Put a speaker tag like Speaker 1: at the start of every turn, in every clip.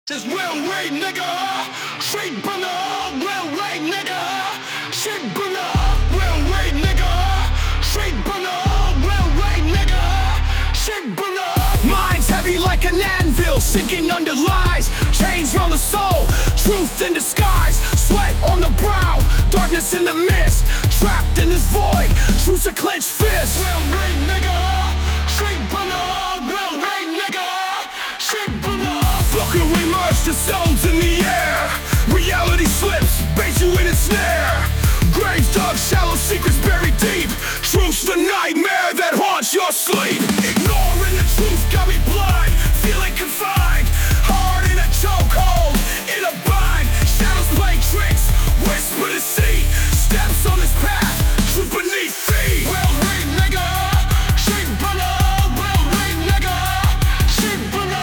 Speaker 1: This railway nigga, straight from the railway nigga, straight from the railway nigga, straight from the railway nigga, straight from the. Minds heavy like an anvil, sinking under lies, chains round the soul, truth in disguise, sweat on the brow, darkness in the mist, trapped in this void, truth's a clenched fist. Railway nigga, straight from the railway nigga, straight from the. Fucking we merge the zones in the air. Reality slips, baits you in its snare. Graves dug, shallow secrets buried deep. Truth's the nightmare that haunts your sleep. Ignoring the truth got me blind, feeling confined, hard in a chokehold, in a bind. Shadows play tricks, whisper to see. Steps on this path, truth beneath feet. Railway nigga, straight from the railway nigga, straight from the.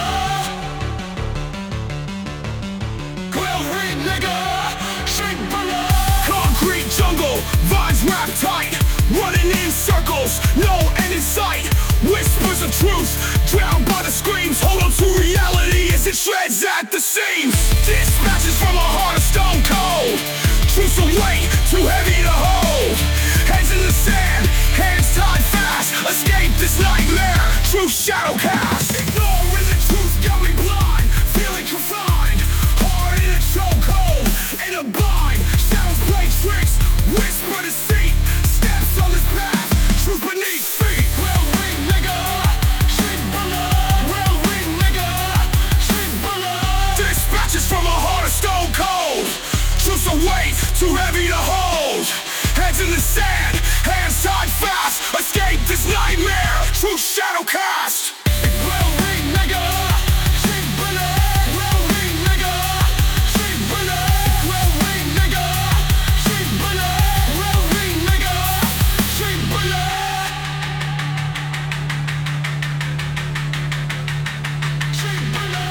Speaker 1: Railway nigga, straight from the concrete jungle, vines wrapped tight, running in circles, no end in sight. Whispers of truth, drowned by the screams. Hold on to reality as it shreds at the seams. Dispatches from a heart of stone cold. Truth's a weight too heavy to hold. Heads in the sand, hands tied fast. Escape this nightmare, truth shadow cast. Ignoring the truth got me blind, feeling confined, hard in a chokehold, in a bind. Shadows play tricks, whisper deceit. Steps on this path, truth beneath feet. Railway nigga, straight from the railway nigga, straight from the. Dispatches from a heart of stone cold. Truth's a weight too heavy to hold. Heads in the sand, hands tied fast. Escape this nightmare, truth shadow cast. Railway nigga, straight from the railway nigga, straight from the railway nigga, straight from the railway nigga, straight from the. Straight from the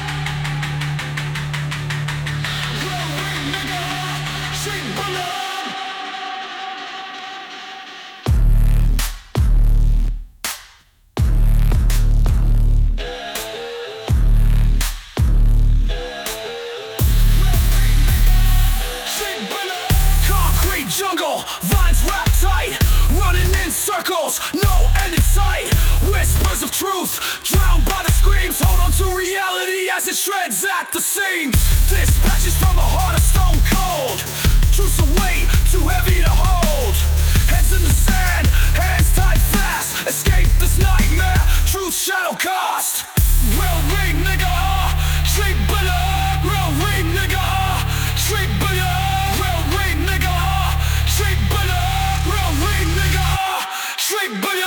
Speaker 1: railway nigga, straight from the. Concrete jungle, vines wrapped tight, running in circles, no end in sight. Whispers of truth, drowned by the screams. Hold on to reality as it shreds at the seams. Dispatches from a heart of stone cold. Truth's a weight too heavy to hold. Heads in the sand, hands tied fast. Escape this nightmare, truth shadow cast. Railway nigga, straight below. Railway nigga, straight below. Railway nigga, straight below. Railway nigga, straight below.